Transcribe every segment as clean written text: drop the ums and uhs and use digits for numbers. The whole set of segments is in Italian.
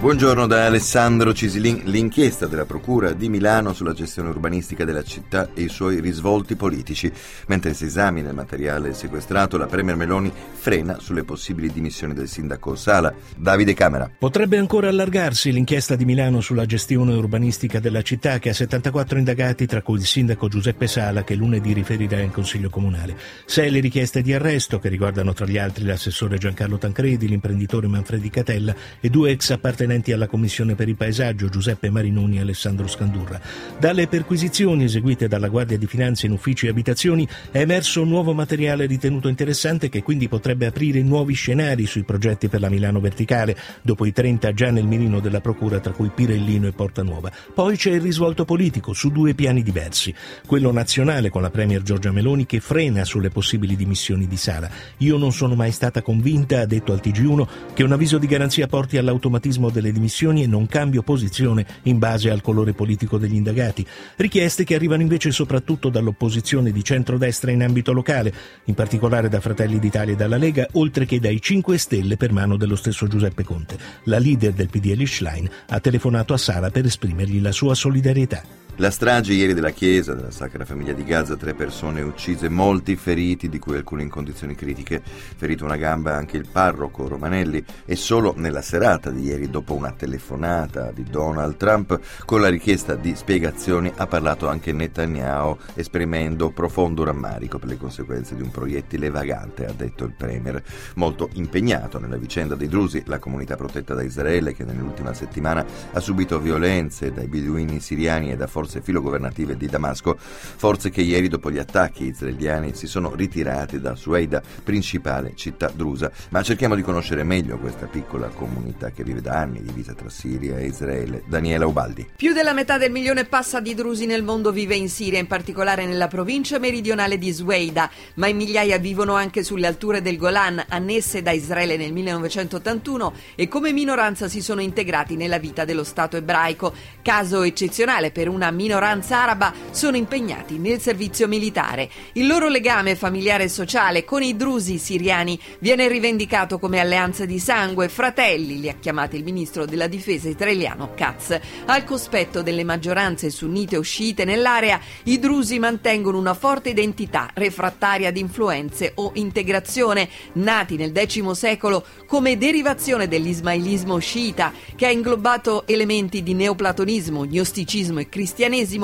Buongiorno da Alessandro Cisilin. L'inchiesta della Procura di Milano sulla gestione urbanistica della città e i suoi risvolti politici. Mentre si esamina il materiale sequestrato, la Premier Meloni frena sulle possibili dimissioni del sindaco Sala. Davide Camera. Potrebbe ancora allargarsi l'inchiesta di Milano sulla gestione urbanistica della città, che ha 74 indagati, tra cui il sindaco Giuseppe Sala, che lunedì riferirà in Consiglio Comunale. 6 le richieste di arresto, che riguardano tra gli altri l'assessore Giancarlo Tancredi, l'imprenditore Manfredi Catella e 2 ex appartenenti alla Commissione per il Paesaggio, Giuseppe Marinoni e Alessandro Scandurra. Dalle perquisizioni eseguite dalla Guardia di Finanza in uffici e abitazioni è emerso nuovo materiale ritenuto interessante, che quindi potrebbe aprire nuovi scenari sui progetti per la Milano verticale, dopo i 30 già nel mirino della Procura, tra cui Pirellino e Porta Nuova. Poi c'è il risvolto politico su 2 piani diversi. Quello nazionale, con la Premier Giorgia Meloni che frena sulle possibili dimissioni di Sala. Io non sono mai stata convinta, ha detto al TG1, che un avviso di garanzia porti all'automatismo delle dimissioni e non cambio posizione in base al colore politico degli indagati. Richieste che arrivano invece soprattutto dall'opposizione di centrodestra in ambito locale, in particolare da Fratelli d'Italia e dalla Lega, oltre che dai 5 Stelle per mano dello stesso Giuseppe Conte. La leader del PDL Schlein ha telefonato a Sala per esprimergli la sua solidarietà. La strage ieri della chiesa della Sacra Famiglia di Gaza, 3 persone uccise, molti feriti, di cui alcuni in condizioni critiche. Ferito una gamba anche il parroco Romanelli, e solo nella serata di ieri, dopo una telefonata di Donald Trump con la richiesta di spiegazioni, ha parlato anche Netanyahu, esprimendo profondo rammarico per le conseguenze di un proiettile vagante, ha detto il premier. Molto impegnato nella vicenda dei drusi, la comunità protetta da Israele, che nell'ultima settimana ha subito violenze dai beduini siriani e da forze filogovernative di Damasco, forze che ieri, dopo gli attacchi israeliani, si sono ritirati da Sueida, principale città drusa. Ma cerchiamo di conoscere meglio questa piccola comunità che vive da anni divisa tra Siria e Israele. Daniela Ubaldi. Più della metà del 1,5 milioni di drusi nel mondo vive in Siria, in particolare nella provincia meridionale di Sueida, ma in migliaia vivono anche sulle alture del Golan, annesse da Israele nel 1981, e come minoranza si sono integrati nella vita dello Stato ebraico. Caso eccezionale per una minoranza araba, sono impegnati nel servizio militare. Il loro legame familiare e sociale con i drusi siriani viene rivendicato come alleanza di sangue, fratelli, li ha chiamati il ministro della difesa israeliano Katz. Al cospetto delle maggioranze sunnite o sciite nell'area, i drusi mantengono una forte identità, refrattaria ad influenze o integrazione, nati nel X secolo come derivazione dell'ismailismo sciita, che ha inglobato elementi di neoplatonismo, gnosticismo e cristianesimo.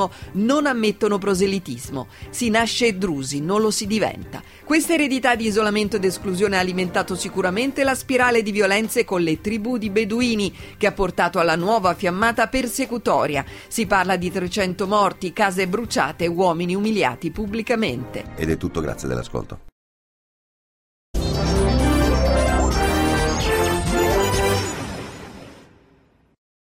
Non ammettono proselitismo. Si nasce drusi, non lo si diventa. Questa eredità di isolamento ed esclusione ha alimentato sicuramente la spirale di violenze con le tribù di beduini, che ha portato alla nuova fiammata persecutoria. Si parla di 300 morti, case bruciate, uomini umiliati pubblicamente. Ed è tutto, grazie dell'ascolto.